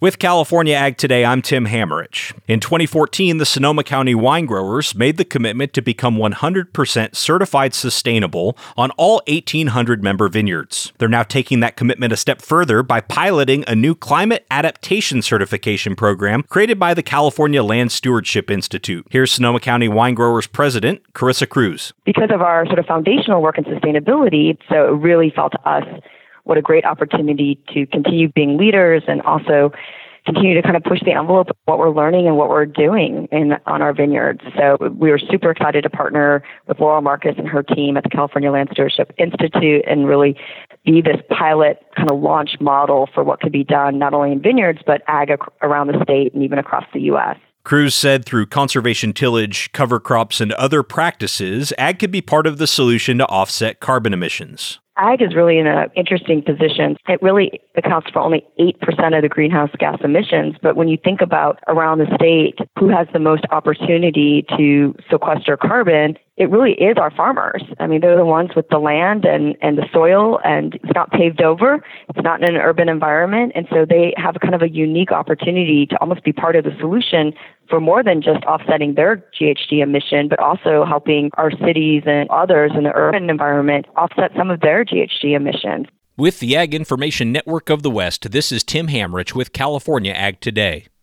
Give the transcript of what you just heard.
With California Ag Today, I'm Tim Hammerich. In 2014, the Sonoma County wine growers made the commitment to become 100% certified sustainable on all 1,800 member vineyards. They're now taking that commitment a step further by piloting a new climate adaptation certification program created by the California Land Stewardship Institute. Here's Sonoma County wine growers president, Carissa Cruz. Because of our sort of foundational work in sustainability, so it really felt to us what a great opportunity to continue being leaders and also continue to kind of push the envelope of what we're learning and what we're doing on our vineyards. So we were super excited to partner with Laurel Marcus and her team at the California Land Stewardship Institute and really be this pilot kind of launch model for what could be done not only in vineyards, but ag around the state and even across the U.S. Cruz said through conservation tillage, cover crops, and other practices, ag could be part of the solution to offset carbon emissions. Ag is really in an interesting position. It really accounts for only 8% of the greenhouse gas emissions. But when you think about around the state, who has the most opportunity to sequester carbon, it really is our farmers. I mean, they're the ones with the land and the soil, and it's not paved over. It's not in an urban environment. And so they have kind of a unique opportunity to almost be part of the solution for more than just offsetting their GHG emission, but also helping our cities and others in the urban environment offset some of their GHG emissions. With the Ag Information Network of the West, this is Tim Hammerich with California Ag Today.